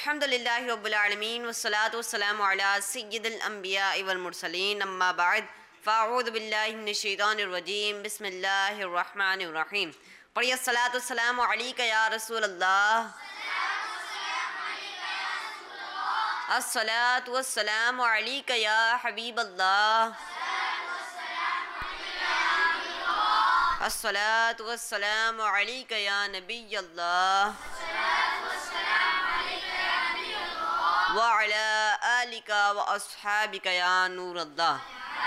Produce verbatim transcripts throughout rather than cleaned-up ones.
الحمدللہ رب العالمین والصلاة والسلام علی سید الانبیاء والمرسلین اما بعد فاعوذ باللہ من الشیطان الرجیم بسم اللہ الرحمن الرحیم پڑھیے الصلاة والسلام علیک یا رسول اللہ الصلاة والسلام علیک یا حبیب اللہ الصلاة والسلام علیک یا نبی اللہ وعلى آلك وأصحابك يا نور اللہ۔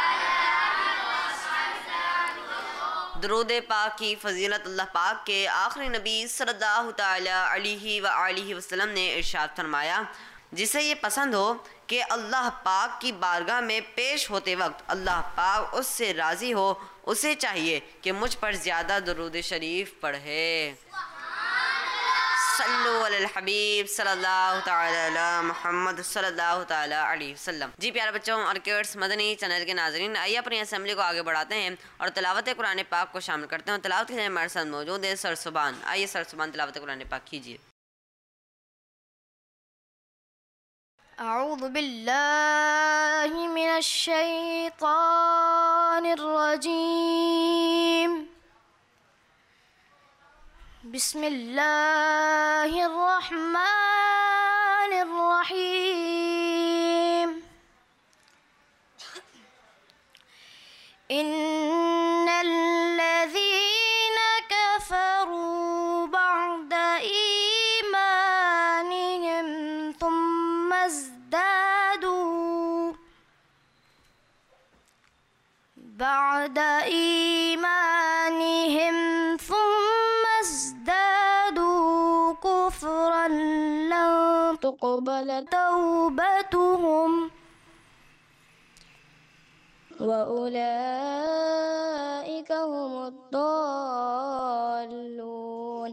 درود پاک کی فضیلت اللہ پاک کے آخری نبی صلی اللہ تعالیٰ علیہ وآلہ وسلم نے ارشاد فرمایا، جسے یہ پسند ہو کہ اللہ پاک کی بارگاہ میں پیش ہوتے وقت اللہ پاک اس سے راضی ہو، اسے چاہیے کہ مجھ پر زیادہ درود شریف پڑھے۔ صلو علی الحبیب صلی اللہ تعالیٰ علی محمد صلی اللہ تعالیٰ علیہ وسلم۔ جی پیارے بچوں اور کیڈس مدنی چینل کے ناظرین، آئیے اپنی اسمبلی کو آگے بڑھاتے ہیں اور تلاوت قرآن پاک کو شامل کرتے ہیں۔ تلاوت کے لیے ہمارے ساتھ موجود ہے سر سبحان۔ آئیے سر سبحان تلاوت قرآن پاک کیجیے۔ اعوذ باللہ من الشیطان الرجیم، بسم اللہ الرحمن الرحیم۔ ان الذین کفروا بعد ایمانہم ثم ازدادوا بعد ایمانہم ثم ازدادوا كفرا لن تقبل توبتهم وأولئك هم الضالون۔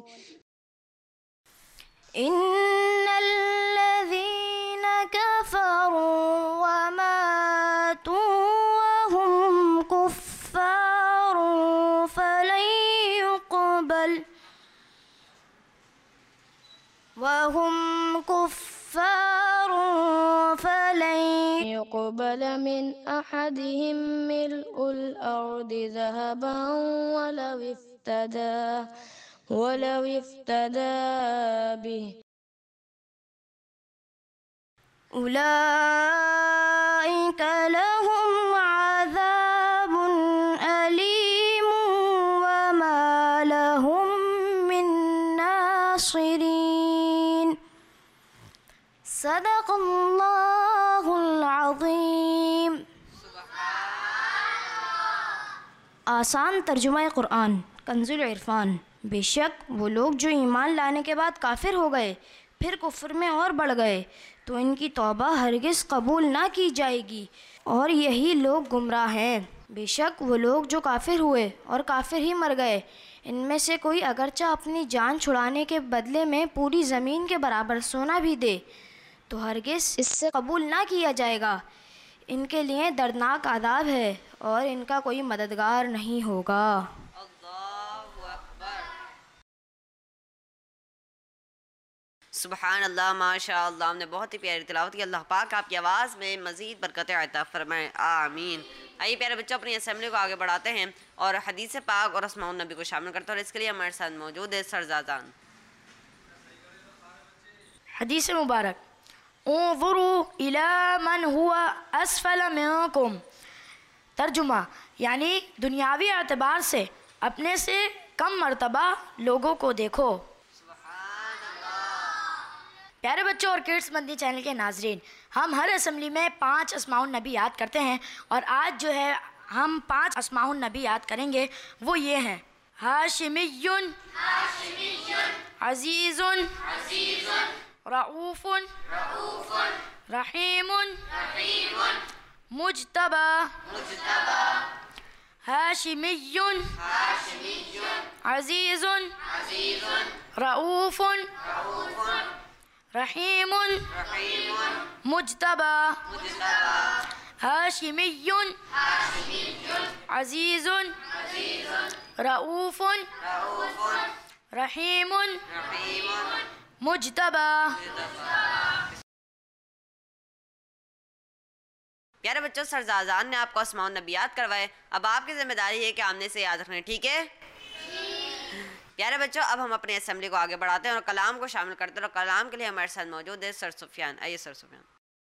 إن الذين كفروا وماتوا وهم كفار فلن يقبل وهم كفار فلن يقبل من أحدهم ملء الأرض ذهبا ولو افتدى ولو افتدى به أولئك لهم عذاب أليم وما لهم من ناصرين۔ صدق اللہ العظیم۔ آسان ترجمہ قرآن، کنز العرفان۔ بے شک وہ لوگ جو ایمان لانے کے بعد کافر ہو گئے پھر کفر میں اور بڑھ گئے تو ان کی توبہ ہرگز قبول نہ کی جائے گی، اور یہی لوگ گمراہ ہیں۔ بے شک وہ لوگ جو کافر ہوئے اور کافر ہی مر گئے، ان میں سے کوئی اگرچہ اپنی جان چھڑانے کے بدلے میں پوری زمین کے برابر سونا بھی دے تو ہرگز اس سے قبول نہ کیا جائے گا۔ ان کے لیے دردناک عذاب ہے اور ان کا کوئی مددگار نہیں ہوگا۔ اللہ اکبر۔ سبحان اللہ، ماشاء اللہ، ہم نے بہت ہی پیاری تلاوت کی۔ اللہ پاک آپ کی آواز میں مزید برکت عطا فرمائے، آمین۔ آئیے پیارے بچوں اپنی اسمبلی کو آگے بڑھاتے ہیں اور حدیث پاک اور اسماء النبی کو شامل کرتے ہیں، اور اس کے لیے ہمارے ساتھ موجود ہے سرزادان۔ حدیث مبارک، انظروا الی من هو اسفل منکم۔ ترجمہ یعنی دنیاوی اعتبار سے اپنے سے کم مرتبہ لوگوں کو دیکھو۔ پیارے بچوں اور کڈس مدنی چینل کے ناظرین، ہم ہر اسمبلی میں پانچ اسماء النبی یاد کرتے ہیں، اور آج جو ہے ہم پانچ اسماء النبی یاد کریں گے، وہ یہ ہیں: ہاشمی، عزیز، رؤوف، رحیم، مجتبی۔ ہاشمی، عزیز، رؤوف، رحیم، مجتبی۔ ہاشمی، عزیز، رؤوف، رحیم، مجتبی۔ پیارے بچوں سرزازان نے آپ کو اسماء النبیات کروائے، اب آپ کی ذمہ داری ہے کہ آمنے سے یاد رکھیں، ٹھیک ہے؟ پیارے بچوں اب ہم اپنے اسمبلی کو آگے بڑھاتے ہیں اور کلام کو شامل کرتے ہیں، اور کلام کے لیے ہمارے ساتھ موجود ہے سر سفیان. آئیے سر سفیان.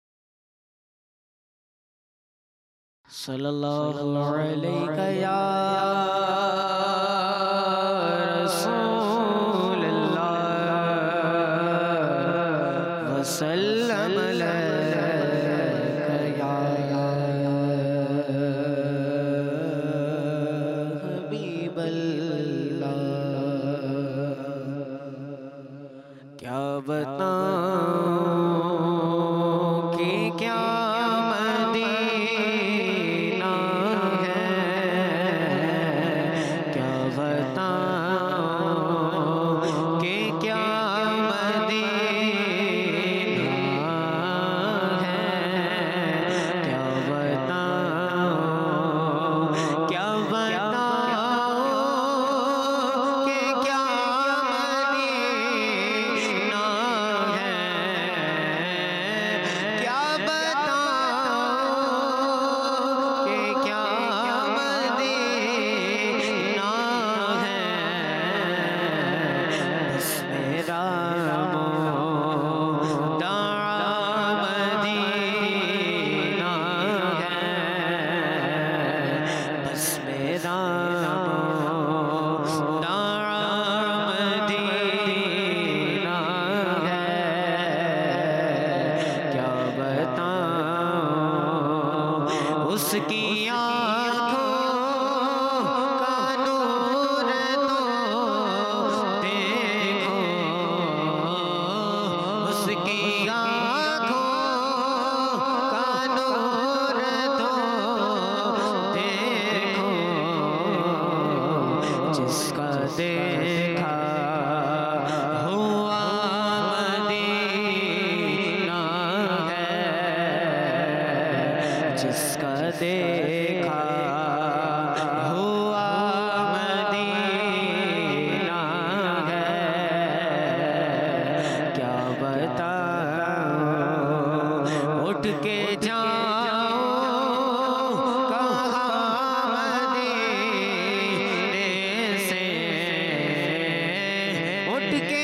صلی اللہ علیہ یا رسول اللہ وسلم علیہ یا حبیب اللہ. کیا بتاؤں کہ کیا اس کی آنکھوں کا نور تو دیکھو، اس کی آنکھوں کا نور تو دیکھو، جس کا دیکھا ہوا مدینہ ہے، جس کا دیکھا ہوا مدینہ ہے. کیا بتاؤں اٹھ کے جاؤں کہاں مدینے سے، اٹھ کے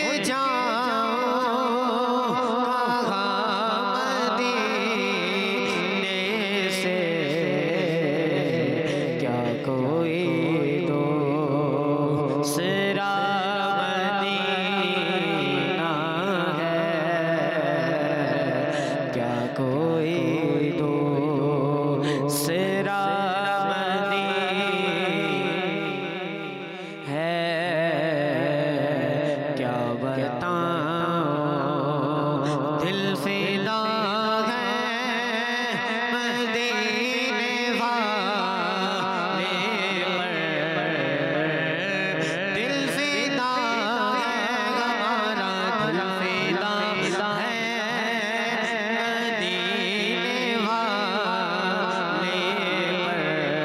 جاؤں کہاں مدینے سے. کیا کوئی دوسرا مدینہ ہے، کیا کوئی دوسرا مدینہ ہے. کیا بتاؤں دل فدا ہے مدینے والے پر، دل فدا ہے ہمارا، دل فدا ہے مدینے والے پر.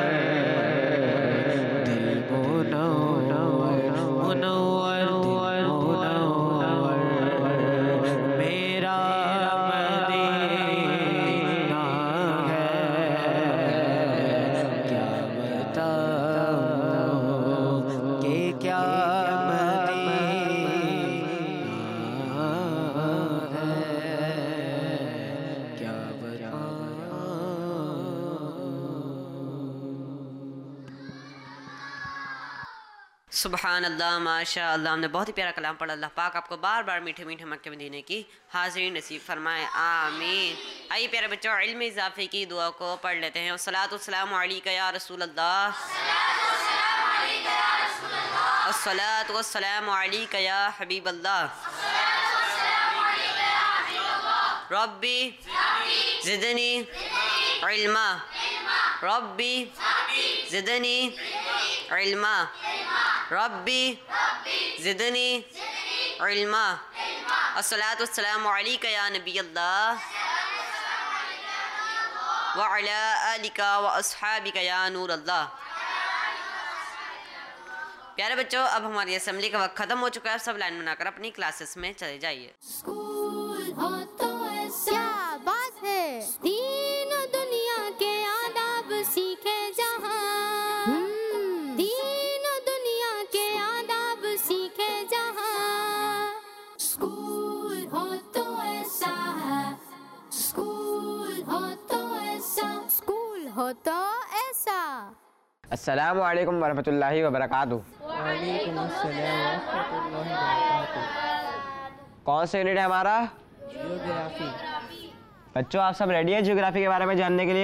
دل منور منور منور میرا مدینہ ہے. کیا بتاؤں کہ کیا مدینہ ہے، کیا سبحان اللہ، ماشاء اللہ. ہم نے بہت ہی پیارا کلام پڑھا. اللہ پاک آپ کو بار بار میٹھے میٹھے مکے مدینے کی حاضری نصیب فرمائے، آمین. آئیے پیارے بچوں علم اضافے کی دعا کو پڑھ لیتے ہیں. والصلاۃ والسلام علیک یا رسول اللہ، الصلاۃ والسلام علیک یا حبیب اللہ. ربی زدنی علما، ربی زدنی علما، ربی زدنی علما. الصلاۃ والسلام علیک یا نبی اللہ وعلی آلک واصحابک یا نور اللہ. پیارے بچوں اب ہماری اسمبلی کا وقت ختم ہو چکا ہے. سب لائن بنا کر اپنی کلاسز میں چلے جائیے. اسکول ہو تو ایسا، کیا بات ہے، دین و دنیا کے تو ایسا۔ السلام علیکم ورحمۃ اللہ وبرکاتہ۔ وعلیکم السلام ورحمۃ اللہ وبرکاتہ۔ کون سا یونٹ ہے ہمارا؟ جیوگرافی۔ بچوں آپ سب ریڈی ہیں جیوگرافی کے بارے میں جاننے کے لیے؟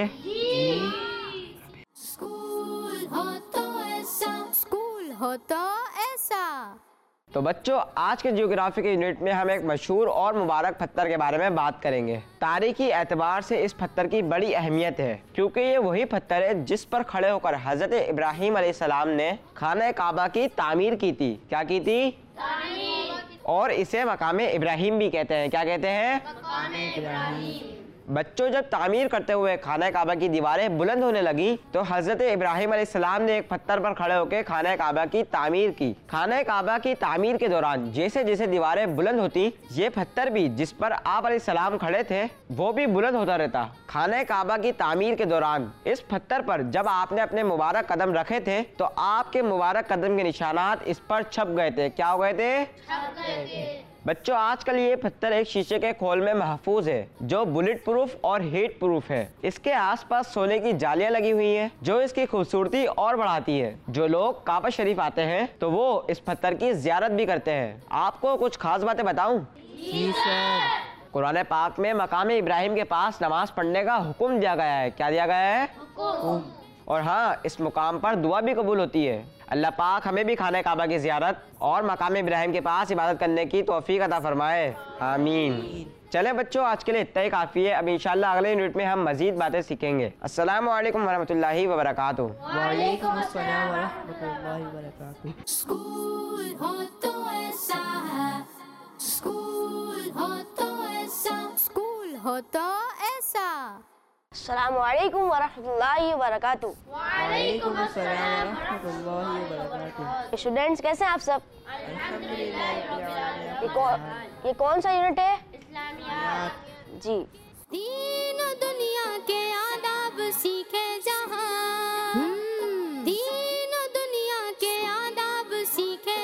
اسکول ہو تو ایسا، اسکول ہو تو ایسا۔ تو بچوں آج کے جیوگرافی کے یونٹ میں ہم ایک مشہور اور مبارک پتھر کے بارے میں بات کریں گے۔ تاریخی اعتبار سے اس پتھر کی بڑی اہمیت ہے کیونکہ یہ وہی پتھر ہے جس پر کھڑے ہو کر حضرت ابراہیم علیہ السلام نے خانہ کعبہ کی تعمیر کی تھی۔ کیا کی تھی؟ اور اسے مقام ابراہیم بھی کہتے ہیں۔ کیا کہتے ہیں؟ مقام ابراہیم۔ بچوں جب تعمیر کرتے ہوئے خانہ کعبہ کی دیواریں بلند ہونے لگی تو حضرت ابراہیم علیہ السلام نے ایک پتھر پر کھڑے ہو کے خانہ کعبہ کی تعمیر کی۔ خانہ کعبہ کی تعمیر کے دوران جیسے جیسے دیواریں بلند ہوتی یہ پتھر بھی جس پر آپ علیہ السلام کھڑے تھے وہ بھی بلند ہوتا رہتا۔ خانہ کعبہ کی تعمیر کے دوران اس پتھر پر جب آپ نے اپنے مبارک قدم رکھے تھے تو آپ کے مبارک قدم کے نشانات اس پر چھپ گئے تھے۔ کیا ہو گئے تھے؟ بچوں آج کل یہ پتھر ایک شیشے کے کھول میں محفوظ ہے جو بلٹ پروف اور ہیٹ پروف ہے۔ اس کے آس پاس سونے کی جالیاں لگی ہوئی ہیں جو اس کی خوبصورتی اور بڑھاتی ہے۔ جو لوگ کعبہ شریف آتے ہیں تو وہ اس پتھر کی زیارت بھی کرتے ہیں۔ آپ کو کچھ خاص باتیں بتاؤں؟ جی سر۔ قرآن پاک میں مقام ابراہیم کے پاس نماز پڑھنے کا حکم دیا گیا ہے۔ کیا دیا گیا ہے؟ حکم۔ اور ہاں اس مقام پر دعا بھی قبول ہوتی ہے۔ اللہ پاک ہمیں بھی خانہ کعبہ کی زیارت اور مقام ابراہیم کے پاس عبادت کرنے کی توفیق عطا فرمائے، آمین۔ چلیں بچوں آج کے لیے اتنا ہی کافی ہے۔ اب انشاءاللہ اگلے یونٹ میں ہم مزید باتیں سیکھیں گے۔ السلام علیکم ورحمۃ اللہ وبرکاتہ۔ وعلیکم السلام ورحمۃ اللہ وبرکاتہ۔ اسکول ہو تو ایسا ہے، اسکول ہو تو ایسا، اسکول ہو تو ایسا۔ السلام علیکم ورحمۃ اللہ وبرکاتہ۔ وعلیکم السلام ورحمۃ اللہ وبرکاتہ۔ اسٹوڈینٹس کیسے ہیں آپ سب؟ الحمدللہ رب العالمین۔ یہ کون یہ کون سا یونٹ ہے؟ جی۔ دین و دنیا کے آداب سیکھے جہاں، دین و دنیا کے آداب سیکھے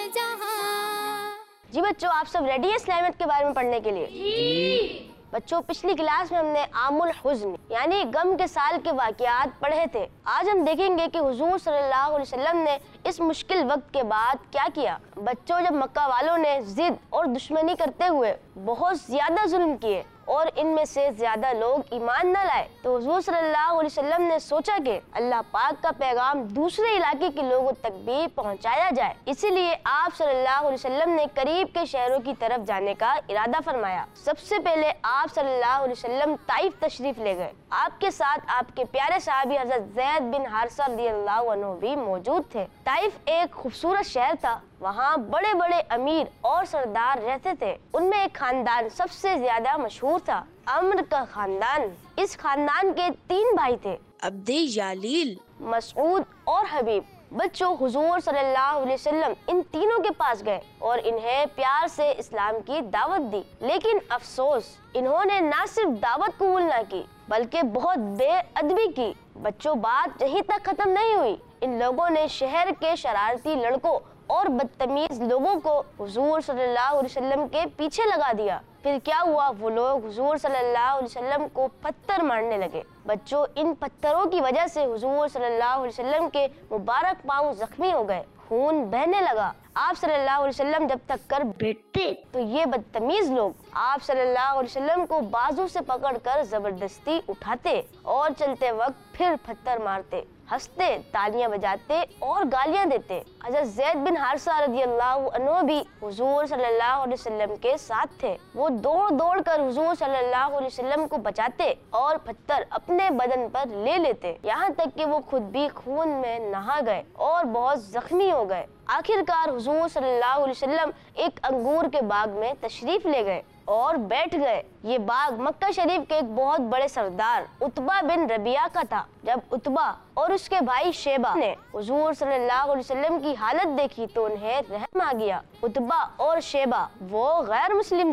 جہاں۔ جی بچوں آپ سب ریڈی ہیں اسلامیت کے بارے میں پڑھنے کے لیے؟ جی۔ بچوں پچھلی کلاس میں ہم نے عام الحزن یعنی غم کے سال کے واقعات پڑھے تھے۔ آج ہم دیکھیں گے کہ حضور صلی اللہ علیہ وسلم نے اس مشکل وقت کے بعد کیا کیا۔ بچوں جب مکہ والوں نے ضد اور دشمنی کرتے ہوئے بہت زیادہ ظلم کیے اور ان میں سے زیادہ لوگ ایمان نہ لائے تو حضور صلی اللہ علیہ وسلم نے سوچا کہ اللہ پاک کا پیغام دوسرے علاقے کے لوگوں تک بھی پہنچایا جائے۔ اسی لیے آپ صلی اللہ علیہ وسلم نے قریب کے شہروں کی طرف جانے کا ارادہ فرمایا۔ سب سے پہلے آپ صلی اللہ علیہ وسلم طائف تشریف لے گئے۔ آپ کے ساتھ آپ کے پیارے صحابی حضرت زید بن حارثہ رضی اللہ عنہ بھی موجود تھے۔ طائف ایک خوبصورت شہر تھا، وہاں بڑے بڑے امیر اور سردار رہتے تھے۔ ان میں ایک خاندان سب سے زیادہ مشہور تھا، عمر کا خاندان۔ اس خاندان کے تین بھائی تھے، عبد یالیل، مسعود اور حبیب۔ بچوں حضور صلی اللہ علیہ وسلم ان تینوں کے پاس گئے اور انہیں پیار سے اسلام کی دعوت دی، لیکن افسوس انہوں نے نہ صرف دعوت قبول نہ کی بلکہ بہت بے ادبی کی۔ بچوں بات یہیں تک ختم نہیں ہوئی، ان لوگوں نے شہر کے شرارتی لڑکوں اور بدتمیز لوگوں کو حضور صلی اللہ علیہ وسلم کے پیچھے لگا دیا۔ پھر کیا ہوا؟ وہ لوگ حضور صلی اللہ علیہ وسلم کو پتھر مارنے لگے۔ بچوں ان پتھروں کی وجہ سے حضور صلی اللہ علیہ وسلم کے مبارک پاؤں زخمی ہو گئے، خون بہنے لگا۔ آپ صلی اللہ علیہ وسلم جب تک کر بیٹھتے تو یہ بدتمیز لوگ آپ صلی اللہ علیہ وسلم کو بازو سے پکڑ کر زبردستی اٹھاتے اور چلتے وقت پھر پتھر مارتے، ہنستے، تالیاں بجاتے اور گالیاں دیتے۔ حضرت زید بن حارثہ رضی اللہ عنہ بھی حضور صلی اللہ علیہ وسلم کے ساتھ تھے۔ وہ دوڑ دوڑ کر حضور صلی اللہ علیہ وسلم کو بچاتے اور پتھر اپنے بدن پر لے لیتے، یہاں تک کہ وہ خود بھی خون میں نہا گئے اور بہت زخمی ہو گئے۔ آخر کار حضور صلی اللہ علیہ وسلم ایک انگور کے باغ میں تشریف لے گئے اور بیٹھ گئے۔ یہ باغ مکہ شریف کے ایک بہت بڑے سردار عتبہ بن ربیعہ کا تھا۔ جب عتبہ اور اس کے بھائی شیبہ نے حضور صلی اللہ علیہ وسلم کی حالت دیکھی تو انہیں رحم آ گیا۔ عتبہ اور شیبہ وہ غیر مسلم تھے،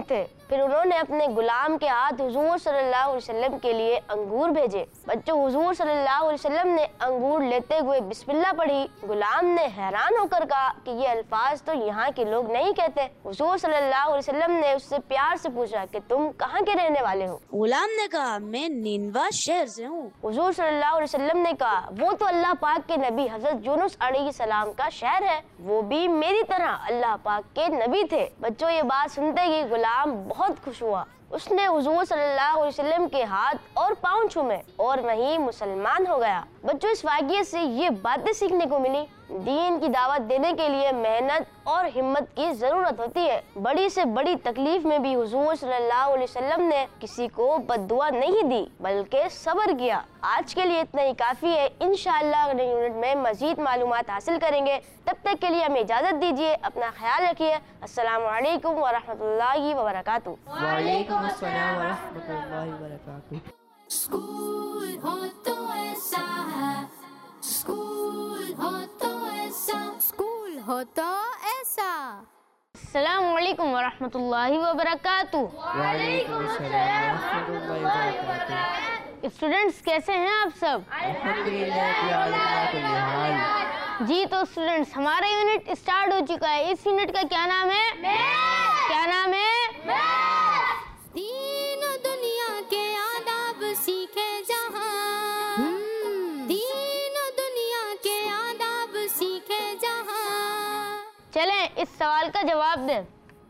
پھر انہوں نے اپنے غلام کے ہاتھ حضور صلی اللہ علیہ وسلم کے لیے انگور بھیجے۔ بچوں حضور صلی اللہ علیہ وسلم نے انگور لیتے ہوئے بسم اللہ پڑھی۔ غلام نے حیران ہو کر کہا کہ یہ الفاظ تو یہاں کے لوگ نہیں کہتے۔ حضور صلی اللہ علیہ وسلم نے اس سے پیار سے پوچھا کہ تم کہاں کے رہنے والے ہو؟ غلام نے کہا میں نینوا شہر سے ہوں۔ حضور صلی اللہ علیہ وسلم نے کہا وہ تو اللہ پاک کے نبی حضرت یونس علیہ السلام کا شہر ہے، وہ بھی میری طرح اللہ پاک کے نبی تھے۔ بچوں یہ بات سنتے ہی غلام بہت خوش ہوا، اس نے حضور صلی اللہ علیہ وسلم کے ہاتھ اور پاؤں چھومے اور وہیں مسلمان ہو گیا۔ بچوں اس واقعے سے یہ باتیں سیکھنے کو ملی، دین کی دعوت دینے کے لیے محنت اور ہمت کی ضرورت ہوتی ہے۔ بڑی سے بڑی تکلیف میں بھی حضور صلی اللہ علیہ وسلم نے کسی کو بد دعا نہیں دی بلکہ صبر کیا۔ آج کے لیے اتنا ہی کافی ہے، انشاءاللہ اگلے یونٹ میں مزید معلومات حاصل کریں گے۔ تب تک کے لیے ہمیں اجازت دیجیے، اپنا خیال رکھیے۔ السلام علیکم ورحمۃ اللہ وبرکاتہ۔ وعلیکم السلام ورحمۃ اللہ وبرکاتہ۔ اسکول ہو تو ایسا ہے، اسکول ہو تو ایسا، اسکول ہو تو ایسا۔ السلام علیکم ورحمۃ اللہ وبرکاتہ۔ وعلیکم السلام ورحمۃ اللہ وبرکاتہ۔ اسٹوڈنٹس کیسے ہیں آپ سب؟ الحمدللہ فی علی کل حال۔ جی تو اسٹوڈنٹس ہمارا یونٹ اسٹارٹ ہو چکا ہے۔ اس یونٹ کا کیا نام ہے؟ کیا نام ہے؟ دین و دنیا کے آداب سیکھے جہاں، دین و دنیا کے آداب سیکھے جہاں۔ چلیں اس سوال کا جواب دیں۔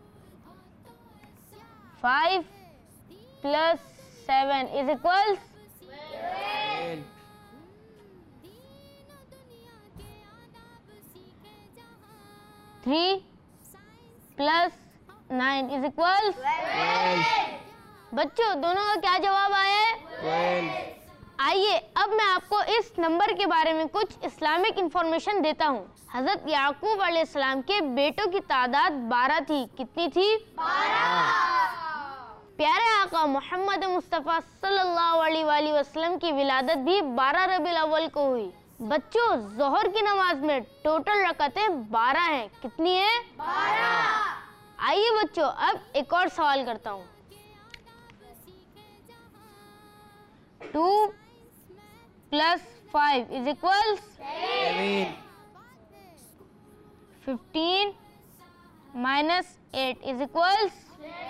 Five plus seven is equals three plus nine is equals. بچوں دونوں کا کیا جواب آیا ہے؟ آئیے اب میں آپ کو اس نمبر کے بارے میں کچھ اسلامک انفارمیشن دیتا ہوں۔ حضرت یعقوب علیہ السلام کے بیٹوں کی تعداد بارہ تھی۔ کتنی تھی؟ بارہ۔ پیارے آقا محمد مصطفیٰ صلی اللہ علیہ وآلہ وسلم کی ولادت بھی بارہ ربیع الاول کو ہوئی۔ بچوں ظہر کی نماز میں ٹوٹل رکعتیں بارہ ہیں۔ کتنی ہیں؟ بارہ۔ آئیے بچوں اب ایک اور سوال کرتا ہوں۔ Two plus five is equals fifteen minus eight is equals.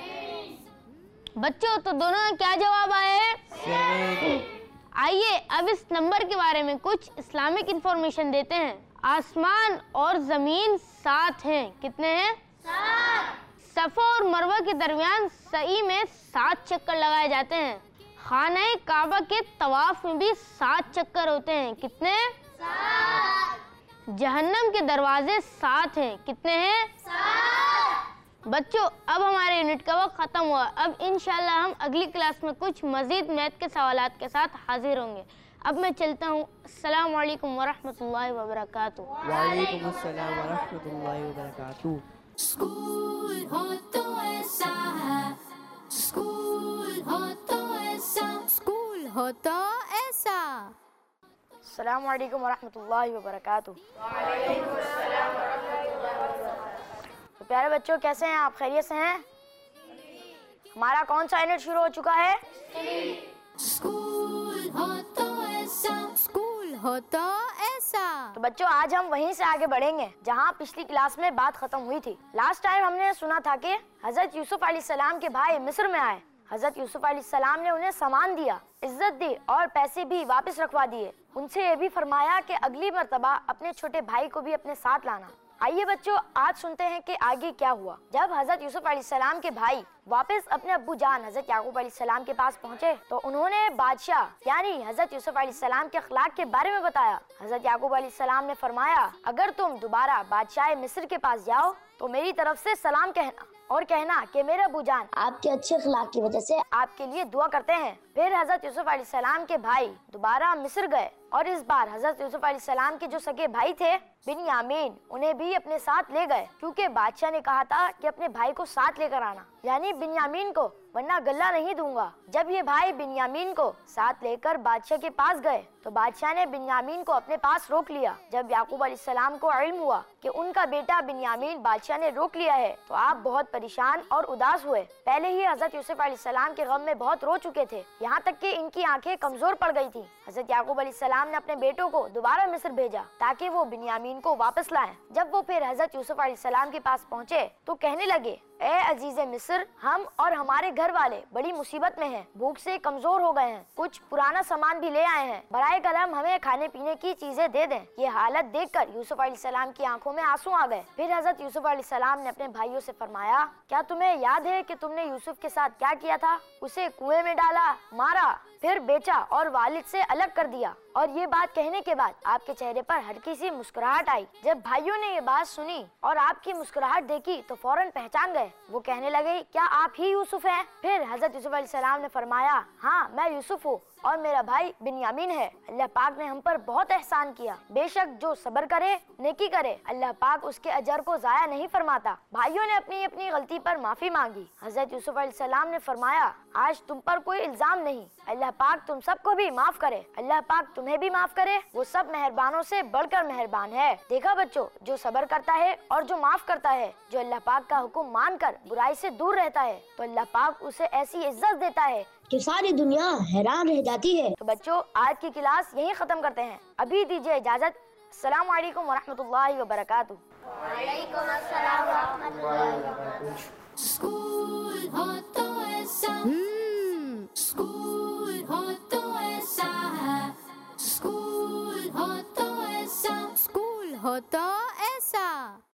بچوں تو دونوں کا کیا جواب آیا ہے؟ آئیے اب اس نمبر کے بارے میں کچھ اسلامک انفارمیشن دیتے ہیں۔ آسمان اور زمین سات ہیں۔ کتنے ہیں؟ سات۔ صفا اور مروہ کے درمیان سعی میں سات چکر لگائے جاتے ہیں۔ خانہ کعبہ کے طواف میں بھی سات چکر ہوتے ہیں۔ کتنے؟ سات۔ جہنم کے دروازے سات ہیں۔ کتنے ہیں؟ سات۔ بچوں اب ہمارے یونٹ کا وقت ختم ہوا۔ اب انشاءاللہ ہم اگلی کلاس میں کچھ مزید میتھ کے سوالات کے ساتھ حاضر ہوں گے۔ اب میں چلتا ہوں۔ السلام علیکم ورحمۃ اللہ وبرکاتہ۔ وعلیکم السلام ورحمۃ اللہ وبرکاتہ۔ اسکول ہو تو ایسا ہے، اسکول ہو تو ایسا، اسکول ہو تو ایسا۔ السلام علیکم ورحمۃ اللہ وبرکاتہ۔ تو پیارے بچوں کیسے ہیں آپ؟ خیریت سے ہیں؟ ہمارا کون سا یونٹ شروع ہو چکا ہے؟ اسکول ہو تو ایسا، اسکول ہو تو ایسا۔ تو بچوں آج ہم وہیں سے آگے بڑھیں گے جہاں پچھلی کلاس میں بات ختم ہوئی تھی۔ لاسٹ ٹائم ہم نے سنا تھا کہ حضرت یوسف علیہ السلام کے بھائی مصر میں آئے۔ حضرت یوسف علیہ السلام نے انہیں سامان دیا، عزت دی اور پیسے بھی واپس رکھوا دیے۔ ان سے یہ بھی فرمایا کہ اگلی مرتبہ اپنے چھوٹے بھائی کو بھی اپنے ساتھ لانا۔ آئیے بچوں آج سنتے ہیں کہ آگے کیا ہوا۔ جب حضرت یوسف علیہ السلام کے بھائی واپس اپنے ابو جان حضرت یعقوب علیہ السلام کے پاس پہنچے تو انہوں نے بادشاہ یعنی حضرت یوسف علیہ السلام کے اخلاق کے بارے میں بتایا۔ حضرت یعقوب علیہ السلام نے فرمایا اگر تم دوبارہ بادشاہ مصر کے پاس جاؤ تو میری طرف سے سلام کہنا اور کہنا کہ میرے ابو جان آپ کے اچھے اخلاق کی وجہ سے آپ کے لیے دعا کرتے ہیں۔ پھر حضرت یوسف علیہ السلام کے بھائی دوبارہ مصر گئے اور اس بار حضرت یوسف علیہ السلام کے جو سگے بھائی تھے بنیامین انہیں بھی اپنے ساتھ لے گئے، کیونکہ بادشاہ نے کہا تھا کہ اپنے بھائی کو ساتھ لے کر آنا، یعنی بنیامین کو ورنہ گلہ نہیں دوں گا۔ جب یہ بھائی بنیامین کو ساتھ لے کر بادشاہ کے پاس گئے تو بادشاہ نے بنیامین کو اپنے پاس روک لیا۔ جب یعقوب علیہ السلام کو علم ہوا کہ ان کا بیٹا بنیامین بادشاہ نے روک لیا ہے تو آپ بہت پریشان اور اداس ہوئے۔ پہلے ہی حضرت یوسف علیہ السلام کے غم میں بہت رو چکے تھے، یہاں تک کہ ان کی آنکھیں کمزور پڑ گئی تھی۔ حضرت یعقوب علیہ السلام نے اپنے بیٹوں کو دوبارہ مصر بھیجا تاکہ وہ بنیامین کو واپس لائیں۔ جب وہ پھر حضرت یوسف علیہ السلام کے پاس پہنچے تو کہنے لگے، اے عزیز مصر، ہم اور ہمارے گھر والے بڑی مصیبت میں ہیں، بھوک سے کمزور ہو گئے ہیں، کچھ پرانا سامان بھی لے آئے ہیں، برائے کرم ہمیں کھانے پینے کی چیزیں دے دیں۔ یہ حالت دیکھ کر یوسف علیہ السلام کی آنکھوں میں آنسو آ گئے۔ پھر حضرت یوسف علیہ السلام نے اپنے بھائیوں سے فرمایا، کیا تمہیں یاد ہے کہ تم نے یوسف کے ساتھ کیا کیا تھا؟ اسے کنویں میں ڈالا، مارا، پھر بیچا اور والد سے الگ کر دیا۔ اور یہ بات کہنے کے بعد آپ کے چہرے پر ہلکی سی مسکراہٹ آئی۔ جب بھائیوں نے یہ بات سنی اور آپ کی مسکراہٹ دیکھی تو فوراً پہچان گئے۔ وہ کہنے لگے، کیا آپ ہی یوسف ہیں؟ پھر حضرت یوسف علیہ السلام نے فرمایا، ہاں میں یوسف ہوں اور میرا بھائی بنیامین ہے۔ اللہ پاک نے ہم پر بہت احسان کیا، بے شک جو صبر کرے، نیکی کرے، اللہ پاک اس کے اجر کو ضائع نہیں فرماتا۔ بھائیوں نے اپنی اپنی غلطی پر معافی مانگی۔ حضرت یوسف علیہ السلام نے فرمایا، آج تم پر کوئی الزام نہیں، اللہ پاک تم سب کو بھی معاف کرے، اللہ پاک تمہیں بھی معاف کرے، وہ سب مہربانوں سے بڑھ کر مہربان ہے۔ دیکھا بچوں، جو صبر کرتا ہے اور جو معاف کرتا ہے، جو اللہ پاک کا حکم مان کر برائی سے دور رہتا ہے تو اللہ پاک اسے ایسی عزت دیتا ہے کہ ساری دنیا حیران رہ جاتی ہے۔ تو بچوں، آج کی کلاس یہیں ختم کرتے ہیں، ابھی دیجیے اجازت۔ السلام علیکم ورحمۃ اللہ وبرکاتہ۔ وعلیکم السلام ورحمۃ اللہ وبرکاتہ۔